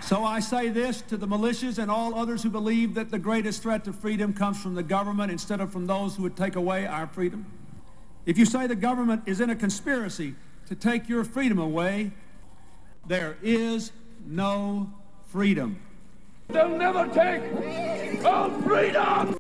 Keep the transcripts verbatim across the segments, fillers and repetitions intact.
So I say this to the militias and all others who believe that the greatest threat to freedom comes from the government instead of from those who would take away our freedom. If you say the government is in a conspiracy to take your freedom away, there is no freedom. They'll never take our freedom!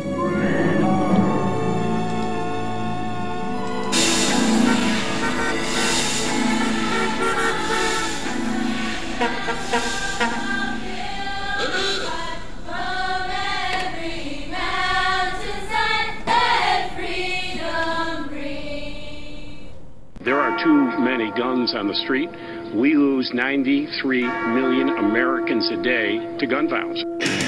There are too many guns on the street. We lose ninety-three million Americans a day to gun violence.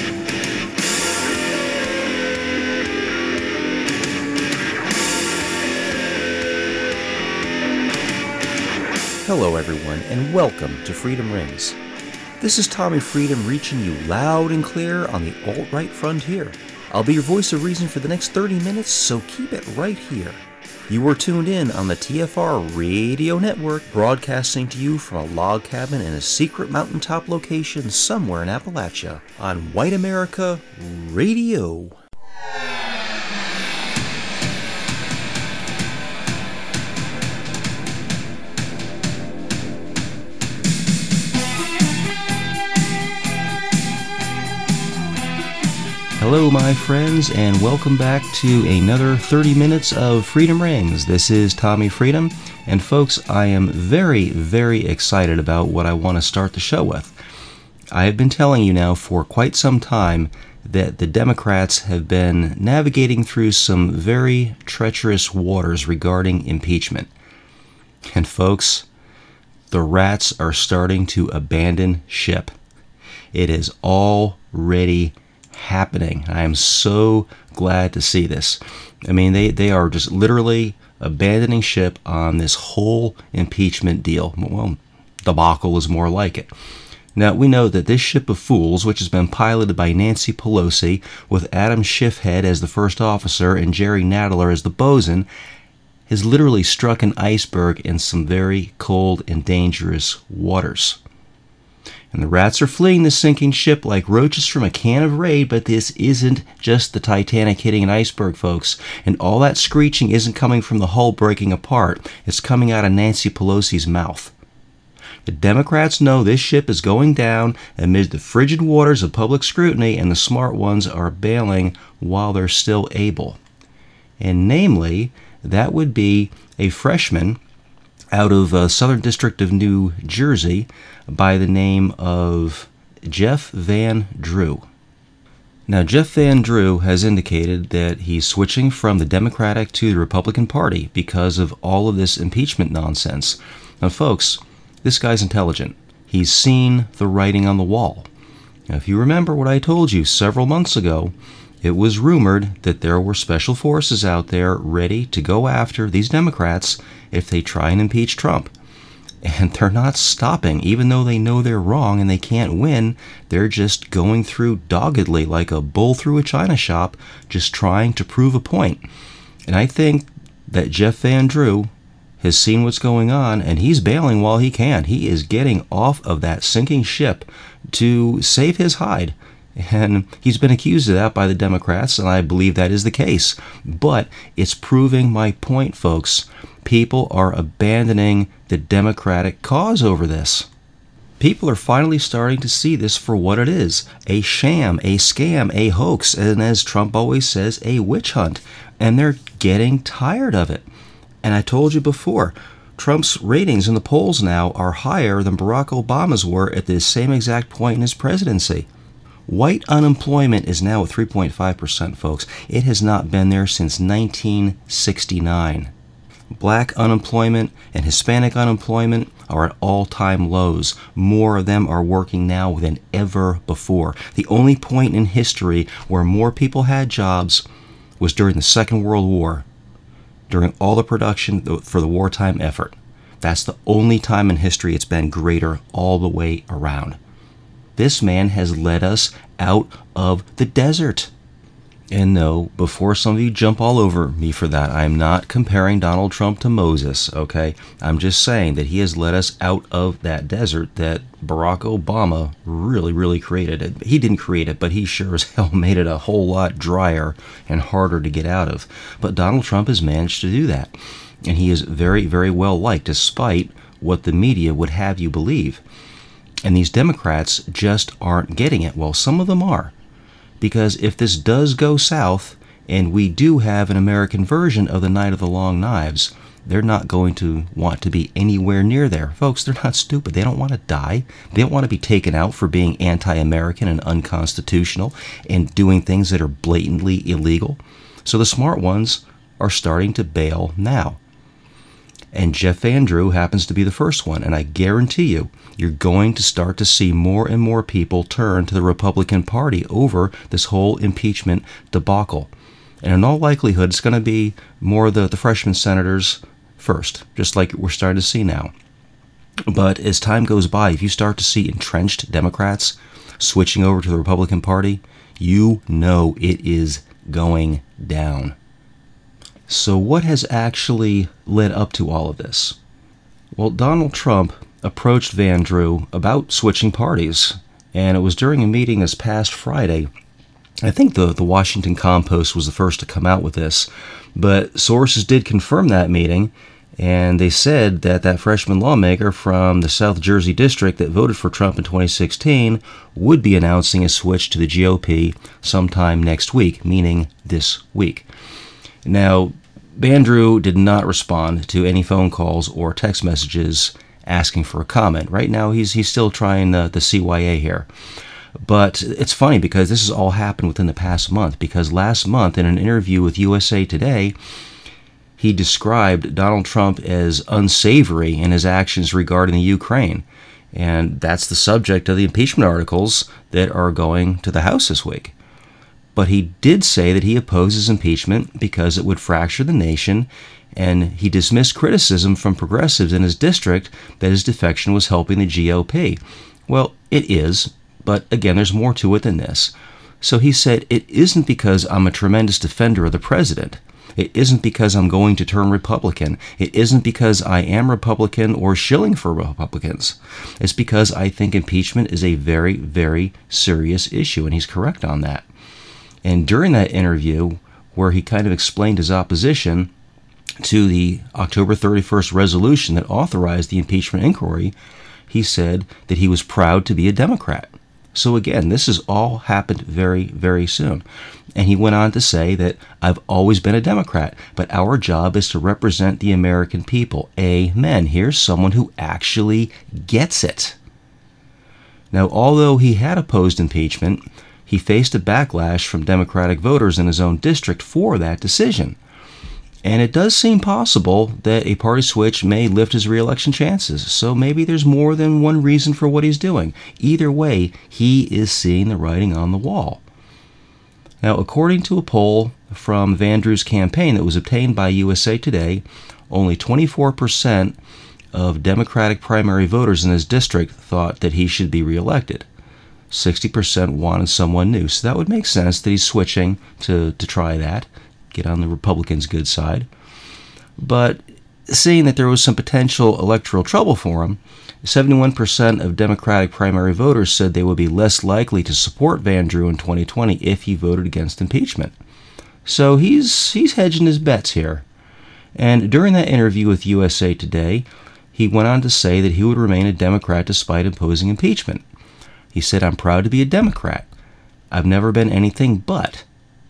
Hello everyone, and welcome to Freedom Rings. This is Tommy Freedom reaching you loud and clear on the alt-right frontier. I'll be your voice of reason for the next thirty minutes, so keep it right here. You are tuned in on the T F R Radio Network, broadcasting to you from a log cabin in a secret mountaintop location somewhere in Appalachia on White America Radio. Hello my friends, and welcome back to another thirty minutes of Freedom Rings. This is Tommy Freedom, and folks, I am very, very excited about what I want to start the show with. I have been telling you now for quite some time that the Democrats have been navigating through some very treacherous waters regarding impeachment. And folks, the rats are starting to abandon ship. It is already happening. I am so glad to see this. I mean, they, they are just literally abandoning ship on this whole impeachment deal. Well, debacle is more like it. Now, we know that this ship of fools, which has been piloted by Nancy Pelosi, with Adam Schiffhead as the first officer and Jerry Nadler as the bosun, has literally struck an iceberg in some very cold and dangerous waters. And the rats are fleeing the sinking ship like roaches from a can of Raid, but this isn't just the Titanic hitting an iceberg, folks. And all that screeching isn't coming from the hull breaking apart. It's coming out of Nancy Pelosi's mouth. The Democrats know this ship is going down amid the frigid waters of public scrutiny, and the smart ones are bailing while they're still able. And namely, that would be a freshman out of uh, Southern District of New Jersey by the name of Jeff Van Drew. Now, Jeff Van Drew has indicated that he's switching from the Democratic to the Republican Party because of all of this impeachment nonsense. Now, folks, this guy's intelligent. He's seen the writing on the wall. Now, if you remember what I told you several months ago, it was rumored that there were special forces out there ready to go after these Democrats if they try and impeach Trump. And they're not stopping, even though they know they're wrong and they can't win. They're just going through doggedly like a bull through a china shop, just trying to prove a point. And I think that Jeff Van Drew has seen what's going on, and he's bailing while he can. He is getting off of that sinking ship to save his hide. And he's been accused of that by the Democrats, and I believe that is the case. But it's proving my point, folks. People are abandoning the Democratic cause over this. People are finally starting to see this for what it is. A sham, a scam, a hoax, and as Trump always says, a witch hunt. And they're getting tired of it. And I told you before, Trump's ratings in the polls now are higher than Barack Obama's were at this same exact point in his presidency. White unemployment is now at three point five percent, folks. It has not been there since nineteen sixty-nine. Black unemployment and Hispanic unemployment are at all-time lows. More of them are working now than ever before. The only point in history where more people had jobs was during the Second World War, during all the production for the wartime effort. That's the only time in history it's been greater all the way around. This man has led us out of the desert. And no, before some of you jump all over me for that, I'm not comparing Donald Trump to Moses, okay? I'm just saying that he has led us out of that desert that Barack Obama really, really created. He didn't create it, but he sure as hell made it a whole lot drier and harder to get out of. But Donald Trump has managed to do that. And he is very, very well liked, despite what the media would have you believe. And these Democrats just aren't getting it. Well, some of them are. Because if this does go south, and we do have an American version of the Night of the Long Knives, they're not going to want to be anywhere near there. Folks, they're not stupid. They don't want to die. They don't want to be taken out for being anti-American and unconstitutional and doing things that are blatantly illegal. So the smart ones are starting to bail now. And Jeff Van Drew happens to be the first one, and I guarantee you, you're going to start to see more and more people turn to the Republican Party over this whole impeachment debacle. And in all likelihood, it's going to be more of the, the freshman senators first, just like we're starting to see now. But as time goes by, if you start to see entrenched Democrats switching over to the Republican Party, you know it is going down. So what has actually led up to all of this? Well, Donald Trump approached Van Drew about switching parties, and it was during a meeting this past Friday. I think the, the Washington Compost was the first to come out with this, but sources did confirm that meeting, and they said that that freshman lawmaker from the South Jersey district that voted for Trump in twenty sixteen would be announcing a switch to the G O P sometime next week, meaning this week. Now, Van Drew did not respond to any phone calls or text messages asking for a comment. Right now, he's he's still trying the, the C Y A here. But it's funny because this has all happened within the past month, because last month in an interview with U S A Today, he described Donald Trump as unsavory in his actions regarding the Ukraine. And that's the subject of the impeachment articles that are going to the House this week. But he did say that he opposes impeachment because it would fracture the nation, and he dismissed criticism from progressives in his district that his defection was helping the G O P. Well, it is, but again, there's more to it than this. So he said, it isn't because I'm a tremendous defender of the president. It isn't because I'm going to turn Republican. It isn't because I am Republican or shilling for Republicans. It's because I think impeachment is a very, very serious issue, and he's correct on that. And during that interview, where he kind of explained his opposition to the October thirty-first resolution that authorized the impeachment inquiry, he said that he was proud to be a Democrat. So again, this has all happened very, very soon. And he went on to say that I've always been a Democrat, but our job is to represent the American people. Amen. Here's someone who actually gets it. Now, although he had opposed impeachment, he faced a backlash from Democratic voters in his own district for that decision. And it does seem possible that a party switch may lift his re-election chances. So maybe there's more than one reason for what he's doing. Either way, he is seeing the writing on the wall. Now, according to a poll from Van Drew's campaign that was obtained by U S A Today, only twenty-four percent of Democratic primary voters in his district thought that he should be reelected. sixty percent wanted someone new. So that would make sense that he's switching to, to try that, get on the Republicans' good side. But seeing that there was some potential electoral trouble for him, seventy-one percent of Democratic primary voters said they would be less likely to support Van Drew in twenty twenty if he voted against impeachment. So he's he's hedging his bets here. And during that interview with U S A Today, he went on to say that he would remain a Democrat despite opposing impeachment. He said, I'm proud to be a Democrat. I've never been anything but.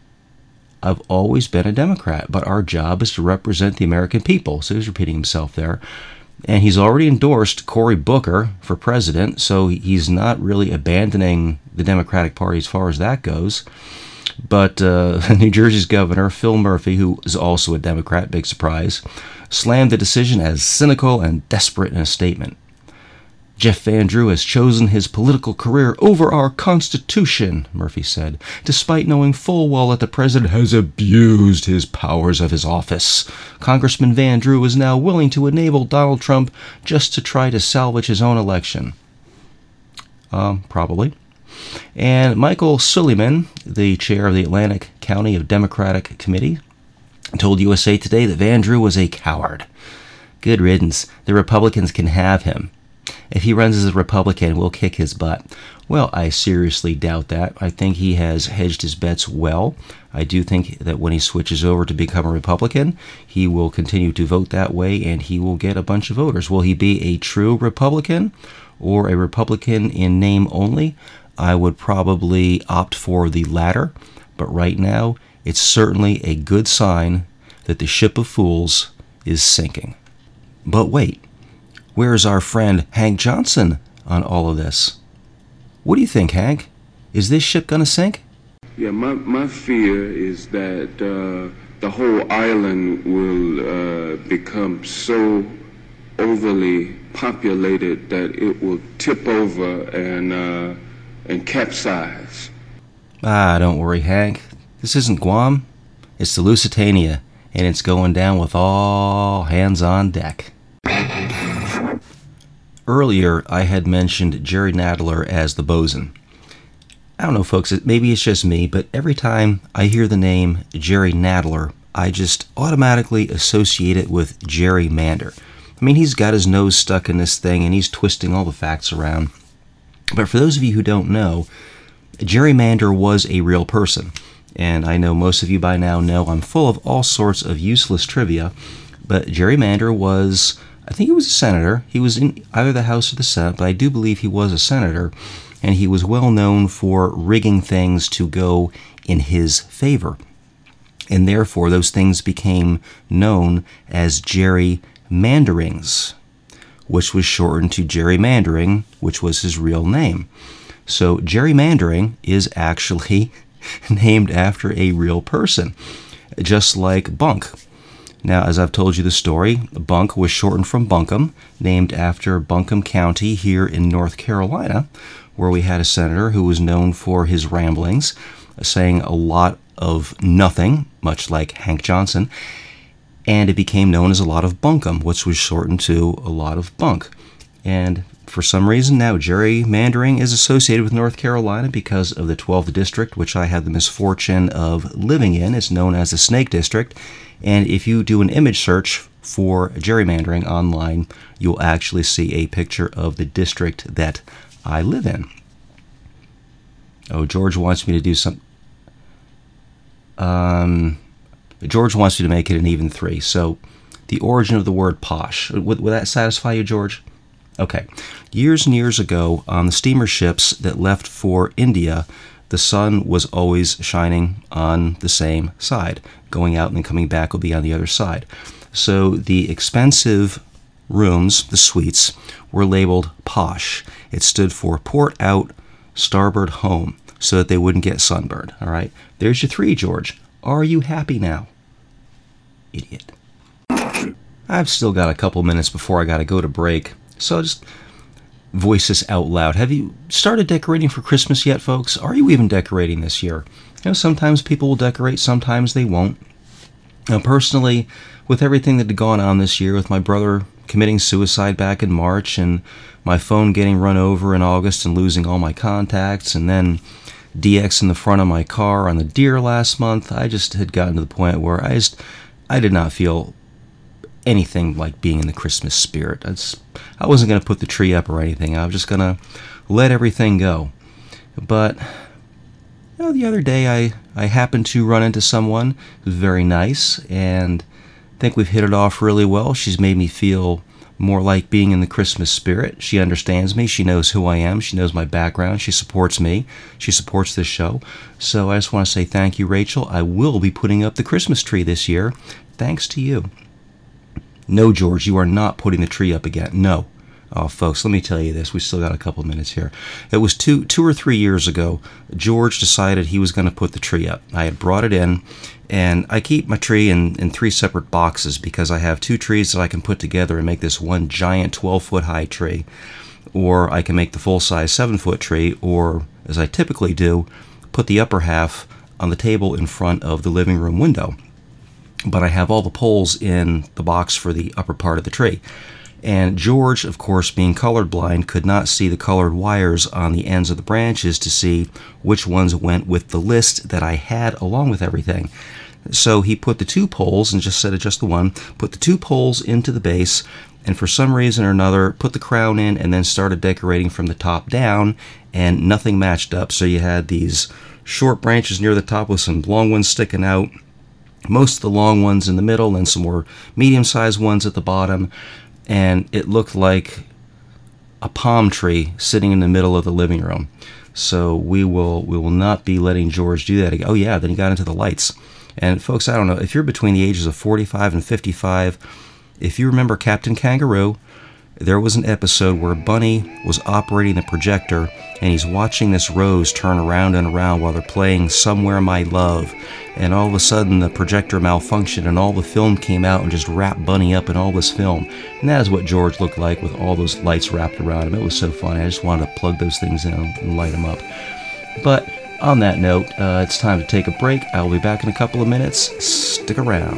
I've always been a Democrat, but our job is to represent the American people. So he's repeating himself there. And he's already endorsed Cory Booker for president, so he's not really abandoning the Democratic Party as far as that goes. But uh, New Jersey's governor, Phil Murphy, who is also a Democrat, big surprise, slammed the decision as cynical and desperate in a statement. Jeff Van Drew has chosen his political career over our Constitution, Murphy said, despite knowing full well that the president has abused his powers of his office. Congressman Van Drew is now willing to enable Donald Trump just to try to salvage his own election. Um, probably. And Michael Suleiman, the chair of the Atlantic County of Democratic Committee, told U S A Today that Van Drew was a coward. Good riddance. The Republicans can have him. If he runs as a Republican, we'll kick his butt. Well, I seriously doubt that. I think he has hedged his bets well. I do think that when he switches over to become a Republican, he will continue to vote that way, and he will get a bunch of voters. Will he be a true Republican or a Republican in name only? I would probably opt for the latter, but right now, it's certainly a good sign that the ship of fools is sinking. But wait, where's our friend Hank Johnson on all of this? What do you think, Hank? Is this ship going to sink? Yeah, my, my fear is that uh, the whole island will uh, become so overly populated that it will tip over and uh, and capsize. Ah, don't worry, Hank. This isn't Guam. It's the Lusitania, and it's going down with all hands on deck. Earlier, I had mentioned Jerry Nadler as the bosun. I don't know, folks, maybe it's just me, but every time I hear the name Jerry Nadler, I just automatically associate it with gerrymander. I mean, he's got his nose stuck in this thing, and he's twisting all the facts around. But for those of you who don't know, gerrymander was a real person. And I know most of you by now know I'm full of all sorts of useless trivia, but gerrymander was, I think he was a senator. He was in either the House or the Senate, but I do believe he was a senator, and he was well known for rigging things to go in his favor. And therefore, those things became known as gerrymanderings, which was shortened to gerrymandering, which was his real name. So gerrymandering is actually named after a real person, just like bunk. Now, as I've told you the story, bunk was shortened from Buncombe, named after Buncombe County here in North Carolina, where we had a senator who was known for his ramblings, saying a lot of nothing, much like Hank Johnson, and it became known as a lot of bunkum, which was shortened to a lot of bunk. And for some reason now, gerrymandering is associated with North Carolina because of the twelfth District, which I had the misfortune of living in. It's known as the Snake District. And if you do an image search for gerrymandering online, you'll actually see a picture of the district that I live in. Oh, George wants me to do some... Um, George wants me to make it an even three. So the origin of the word posh. Would, would that satisfy you, George? Okay. Years and years ago, on the steamer ships that left for India, the sun was always shining on the same side. Going out and then coming back will be on the other side. So the expensive rooms, the suites, were labeled posh. It stood for port out, starboard home, so that they wouldn't get sunburned. All right? There's your three, George. Are you happy now? Idiot. I've still got a couple minutes before I got to go to break, so I'll just voice this out loud. Have you started decorating for Christmas yet, folks? Are you even decorating this year? You know, sometimes people will decorate, sometimes they won't. Now, personally, with everything that had gone on this year, with my brother committing suicide back in March, and my phone getting run over in August and losing all my contacts, and then D X in the front of my car on the deer last month, I just had gotten to the point where I just, I did not feel anything like being in the Christmas spirit. I, just, I wasn't going to put the tree up or anything. I was just going to let everything go. But you know, the other day I, I happened to run into someone who's very nice, and I think we've hit it off really well. She's made me feel more like being in the Christmas spirit. She understands me. She knows who I am. She knows my background. She supports me. She supports this show. So I just want to say thank you, Rachel. I will be putting up the Christmas tree this year, thanks to you. No, George, you are not putting the tree up again. No. Oh, folks, let me tell you this. We still got a couple minutes here. It was two, two or three years ago, George decided he was going to put the tree up. I had brought it in, and I keep my tree in, in three separate boxes because I have two trees that I can put together and make this one giant twelve-foot high tree. Or I can make the full-size seven-foot tree, or, as I typically do, put the upper half on the table in front of the living room window. But I have all the poles in the box for the upper part of the tree. And George, of course, being colorblind, could not see the colored wires on the ends of the branches to see which ones went with the list that I had along with everything. So he put the two poles, and just said it just the one, put the two poles into the base, and for some reason or another, put the crown in, and then started decorating from the top down, and nothing matched up. So you had these short branches near the top with some long ones sticking out, most of the long ones in the middle, and some more medium-sized ones at the bottom. And it looked like a palm tree sitting in the middle of the living room. So we will we will not be letting George do that again. Oh yeah, then he got into the lights. And folks, I don't know, if you're between the ages of forty-five and fifty-five, if you remember Captain Kangaroo, there was an episode where Bunny was operating the projector, and he's watching this rose turn around and around while they're playing Somewhere My Love. And all of a sudden the projector malfunctioned, and all the film came out and just wrapped Bunny up in all this film. And that is what George looked like with all those lights wrapped around him. It was so funny. I just wanted to plug those things in and light them up. But on that note, uh, it's time to take a break. I'll be back in a couple of minutes. Stick around.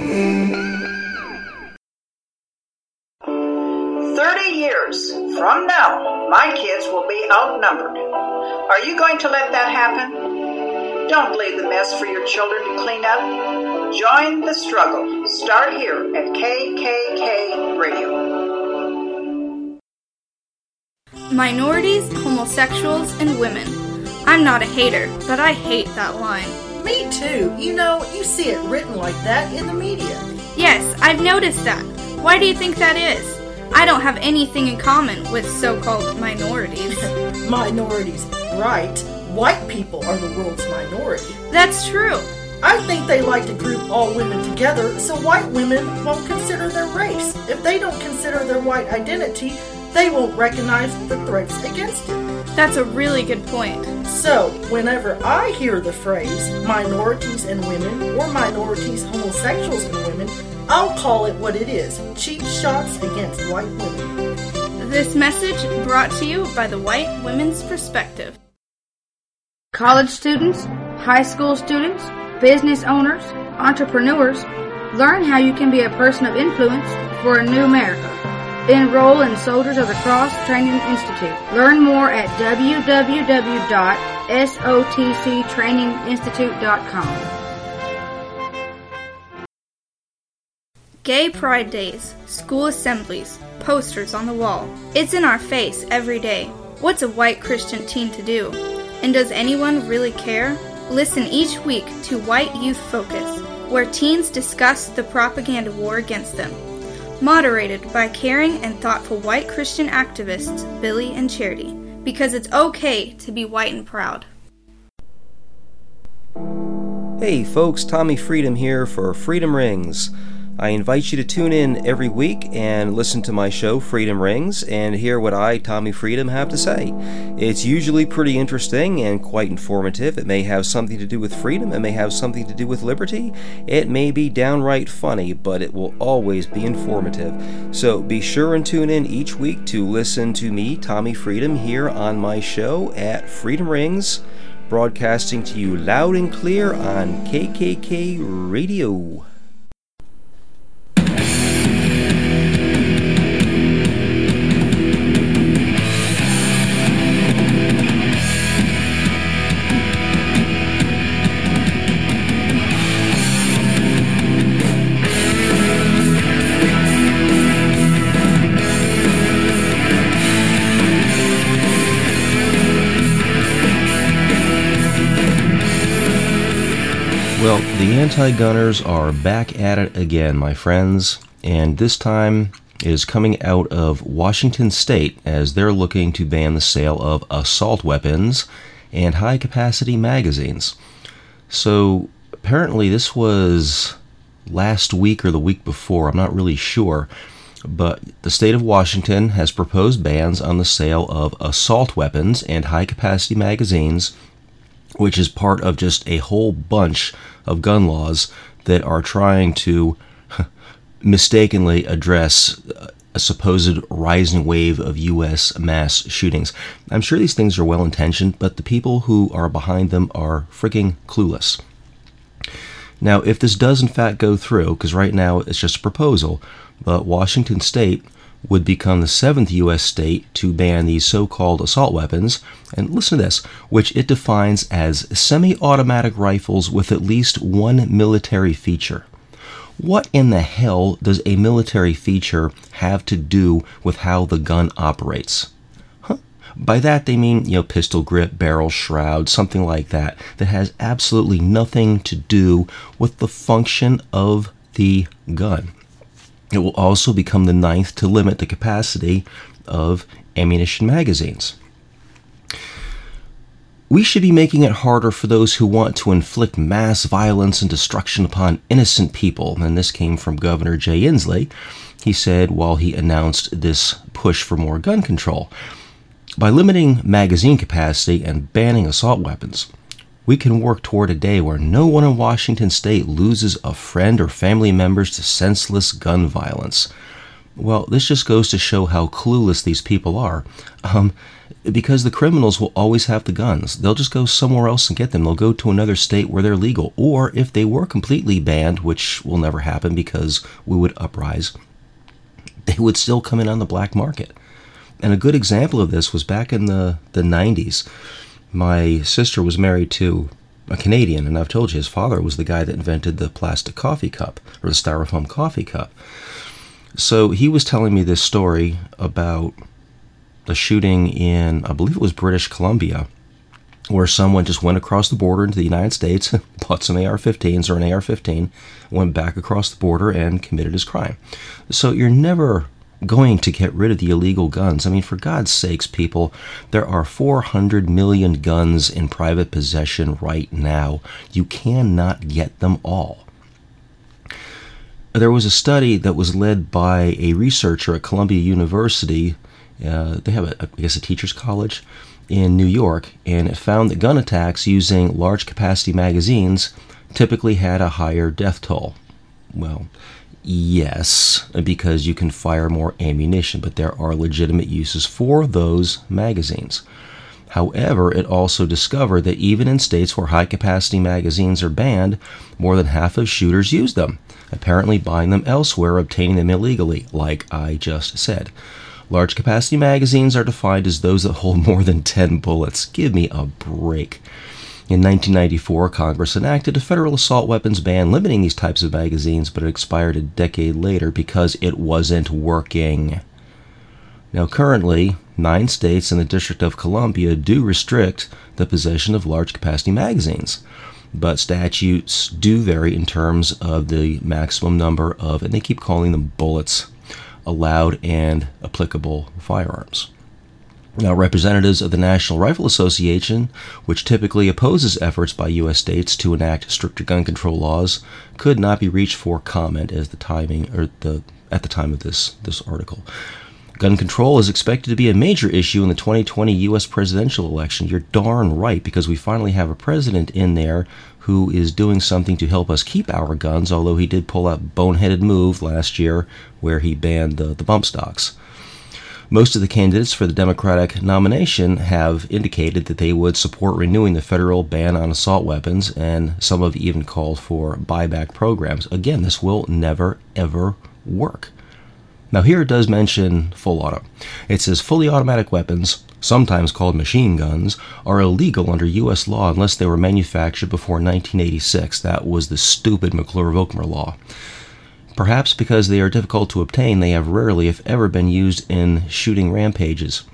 thirty years from now, my kids will be outnumbered. Are you going to let that happen? Don't leave the mess for your children to clean up. Join the struggle. Start here at K K K Radio. Minorities, homosexuals, and women. I'm not a hater, but I hate that line. Me too. You know, you see it written like that in the media. Yes, I've noticed that. Why do you think that is? I don't have anything in common with so-called minorities. Minorities, right. White people are the world's minority. That's true. I think they like to group all women together so white women won't consider their race. If they don't consider their white identity, they won't recognize the threats against it. That's a really good point. So, whenever I hear the phrase minorities and women, or minorities, homosexuals and women, I'll call it what it is, cheap shots against white women. This message brought to you by the White Women's Perspective. College students, high school students, business owners, entrepreneurs, learn how you can be a person of influence for a new America. Enroll in Soldiers of the Cross Training Institute. Learn more at w w w dot s o t c training institute dot com. Gay Pride Days, school assemblies, posters on the wall. It's in our face every day. What's a white Christian teen to do? And does anyone really care? Listen each week to White Youth Focus, where teens discuss the propaganda war against them. Moderated by caring and thoughtful white Christian activists Billy and Charity, because it's okay to be white and proud. Hey folks, Tommy Freedom here for Freedom Rings. I invite you to tune in every week and listen to my show, Freedom Rings, and hear what I, Tommy Freedom, have to say. It's usually pretty interesting and quite informative. It may have something to do with freedom. It may have something to do with liberty. It may be downright funny, but it will always be informative. So be sure and tune in each week to listen to me, Tommy Freedom, here on my show at Freedom Rings, broadcasting to you loud and clear on K K K Radio. Well, the anti-gunners are back at it again, my friends, and this time is coming out of Washington State as they're looking to ban the sale of assault weapons and high-capacity magazines. So apparently this was last week or the week before, I'm not really sure, but the state of Washington has proposed bans on the sale of assault weapons and high-capacity magazines, which is part of just a whole bunch of gun laws that are trying to mistakenly address a supposed rising wave of U S mass shootings. I'm sure these things are well-intentioned, but the people who are behind them are freaking clueless. Now, if this does in fact go through, because right now it's just a proposal, but Washington State would become the seventh U S state to ban these so-called assault weapons, and listen to this, which it defines as semi-automatic rifles with at least one military feature. What in the hell does a military feature have to do with how the gun operates? Huh? By that they mean, you know, pistol grip, barrel shroud, something like that, that has absolutely nothing to do with the function of the gun. It will also become the ninth to limit the capacity of ammunition magazines. We should be making it harder for those who want to inflict mass violence and destruction upon innocent people. And this came from Governor Jay Inslee. He said while he announced this push for more gun control, by limiting magazine capacity and banning assault weapons, we can work toward a day where no one in Washington state loses a friend or family members to senseless gun violence. Well, this just goes to show how clueless these people are. Um, because the criminals will always have the guns. They'll just go somewhere else and get them. They'll go to another state where they're legal. Or if they were completely banned, which will never happen because we would uprise, they would still come in on the black market. And a good example of this was back in the, the nineties. My sister was married to a Canadian, and I've told you his father was the guy that invented the plastic coffee cup, or the styrofoam coffee cup. So he was telling me this story about a shooting in, I believe it was British Columbia, where someone just went across the border into the United States, bought some A R fifteens or an A R fifteen, went back across the border and committed his crime. So you're never going to get rid of the illegal guns. I mean, for God's sakes, people, there are four hundred million guns in private possession right now. You cannot get them all. There was a study that was led by a researcher at Columbia University. Uh, they have, a, I guess, a teacher's college in New York, and it found that gun attacks using large capacity magazines typically had a higher death toll. Well, yes, because you can fire more ammunition, but there are legitimate uses for those magazines. However, it also discovered that even in states where high-capacity magazines are banned, more than half of shooters use them, apparently buying them elsewhere or obtaining them illegally, like I just said. Large-capacity magazines are defined as those that hold more than ten bullets. Give me a break. In nineteen ninety-four, Congress enacted a federal assault weapons ban limiting these types of magazines, but it expired a decade later because it wasn't working. Now, currently, nine states and the District of Columbia do restrict the possession of large-capacity magazines, but statutes do vary in terms of the maximum number of, and they keep calling them bullets, allowed and applicable firearms. Now, representatives of the National Rifle Association, which typically opposes efforts by U S states to enact stricter gun control laws, could not be reached for comment as the timing or the at the time of this this article. Gun control is expected to be a major issue in the twenty twenty U S presidential election. You're darn right, because we finally have a president in there who is doing something to help us keep our guns, although he did pull that boneheaded move last year where he banned the, the bump stocks. Most of the candidates for the Democratic nomination have indicated that they would support renewing the federal ban on assault weapons, and some have even called for buyback programs. Again, this will never, ever work. Now, here it does mention full auto. It says fully automatic weapons, sometimes called machine guns, are illegal under U S law unless they were manufactured before nineteen eighty-six. That was the stupid McClure-Volkmer law. Perhaps because they are difficult to obtain, they have rarely, if ever, been used in shooting rampages.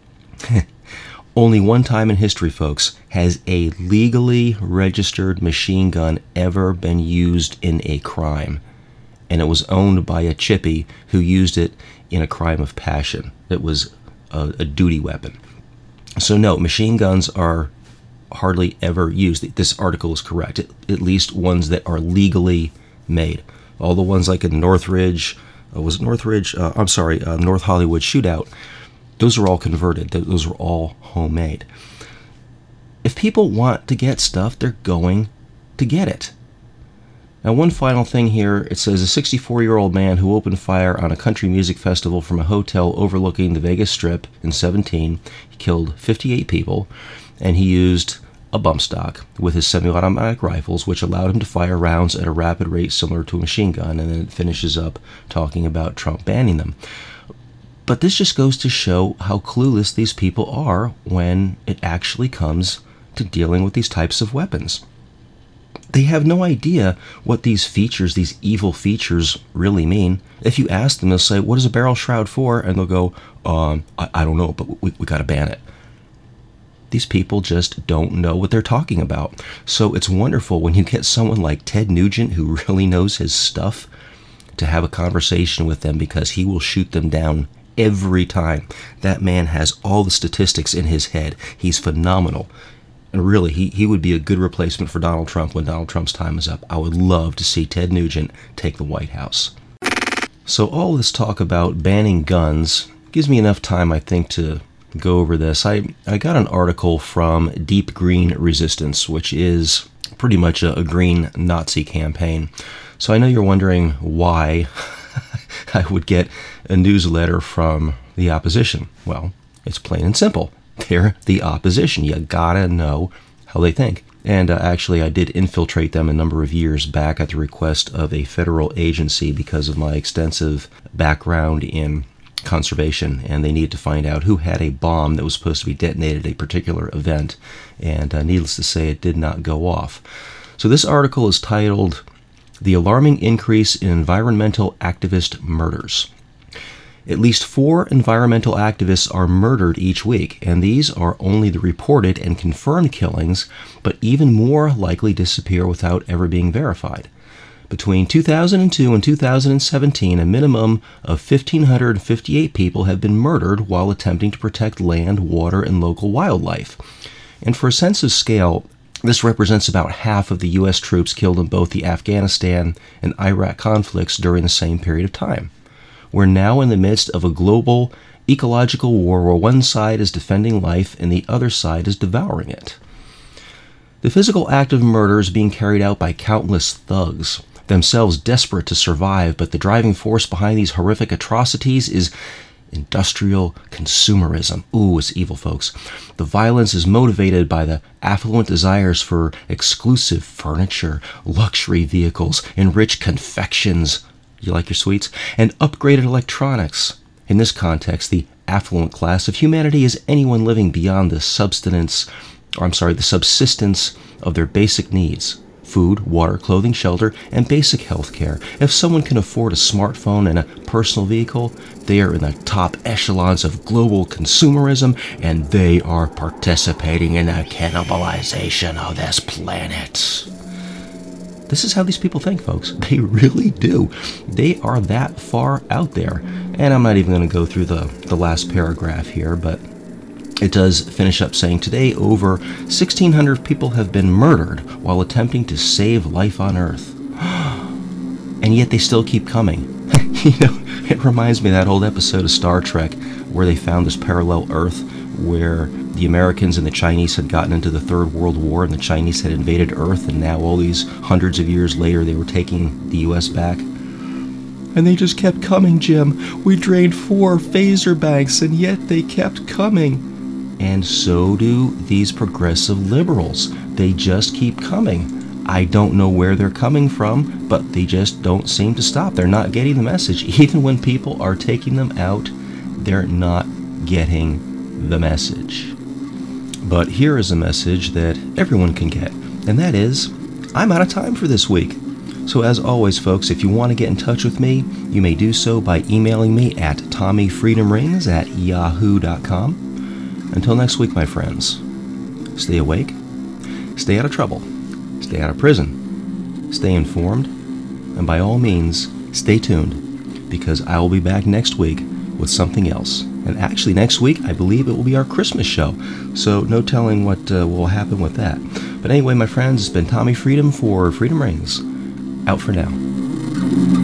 Only one time in history, folks, has a legally registered machine gun ever been used in a crime. And it was owned by a chippy who used it in a crime of passion. It was a, a duty weapon. So no, machine guns are hardly ever used. This article is correct, at, at least ones that are legally made. All the ones like in Northridge, uh, was it Northridge? Uh, I'm sorry, uh, North Hollywood shootout, those are all converted. Those are all homemade. If people want to get stuff, they're going to get it. Now, one final thing here. It says a sixty-four-year-old man who opened fire on a country music festival from a hotel overlooking the Vegas Strip in seventeen. He killed fifty-eight people, and he used a bump stock with his semi-automatic rifles, which allowed him to fire rounds at a rapid rate similar to a machine gun, and then it finishes up talking about Trump banning them. But this just goes to show how clueless these people are when it actually comes to dealing with these types of weapons. They have no idea what these features, these evil features, really mean. If you ask them, they'll say, what is a barrel shroud for? And they'll go, um, I, I don't know, but we, we got to ban it. These people just don't know what they're talking about. So it's wonderful when you get someone like Ted Nugent, who really knows his stuff, to have a conversation with them, because he will shoot them down every time. That man has all the statistics in his head. He's phenomenal. And really, he, he would be a good replacement for Donald Trump when Donald Trump's time is up. I would love to see Ted Nugent take the White House. So all this talk about banning guns gives me enough time, I think, to go over this. I, I got an article from Deep Green Resistance, which is pretty much a, a green Nazi campaign. So I know you're wondering why I would get a newsletter from the opposition. Well, it's plain and simple. They're the opposition. You gotta know how they think. And uh, actually, I did infiltrate them a number of years back at the request of a federal agency because of my extensive background in conservation, and they needed to find out who had a bomb that was supposed to be detonated at a particular event, and uh, needless to say, it did not go off. So this article is titled, "The Alarming Increase in Environmental Activist Murders." At least four environmental activists are murdered each week, and these are only the reported and confirmed killings, but even more likely disappear without ever being verified. Between two thousand two and two thousand seventeen, a minimum of one thousand five hundred fifty-eight people have been murdered while attempting to protect land, water, and local wildlife. And for a sense of scale, this represents about half of the U S troops killed in both the Afghanistan and Iraq conflicts during the same period of time. We're now in the midst of a global ecological war where one side is defending life and the other side is devouring it. The physical act of murder is being carried out by countless thugs, themselves desperate to survive, but the driving force behind these horrific atrocities is industrial consumerism. Ooh, it's evil, folks. The violence is motivated by the affluent desires for exclusive furniture, luxury vehicles, enriched confections, you like your sweets, and upgraded electronics. In this context, the affluent class of humanity is anyone living beyond the subsistence, or I'm sorry, the subsistence of their basic needs: food, water, clothing, shelter, and basic health care. If someone can afford a smartphone and a personal vehicle, they are in the top echelons of global consumerism, and they are participating in the cannibalization of this planet. This is how these people think, folks. They really do. They are that far out there. And I'm not even going to go through the, the last paragraph here, but it does finish up saying, today over sixteen hundred people have been murdered while attempting to save life on Earth. And yet they still keep coming. You know, it reminds me of that old episode of Star Trek where they found this parallel Earth where the Americans and the Chinese had gotten into the Third World War and the Chinese had invaded Earth, and now all these hundreds of years later they were taking the U S back. And they just kept coming, Jim. We drained four phaser banks, and yet they kept coming. And so do these progressive liberals. They just keep coming. I don't know where they're coming from, but they just don't seem to stop. They're not getting the message. Even when people are taking them out, they're not getting the message. But here is a message that everyone can get, and that is, I'm out of time for this week. So as always, folks, if you want to get in touch with me, you may do so by emailing me at tommyfreedomrings at yahoo dot com. Until next week, my friends, stay awake, stay out of trouble, stay out of prison, stay informed, and by all means, stay tuned, because I will be back next week with something else. And actually, next week, I believe it will be our Christmas show, so no telling what uh, will happen with that. But anyway, my friends, it's been Tommy Freedom for Freedom Rings. Out for now.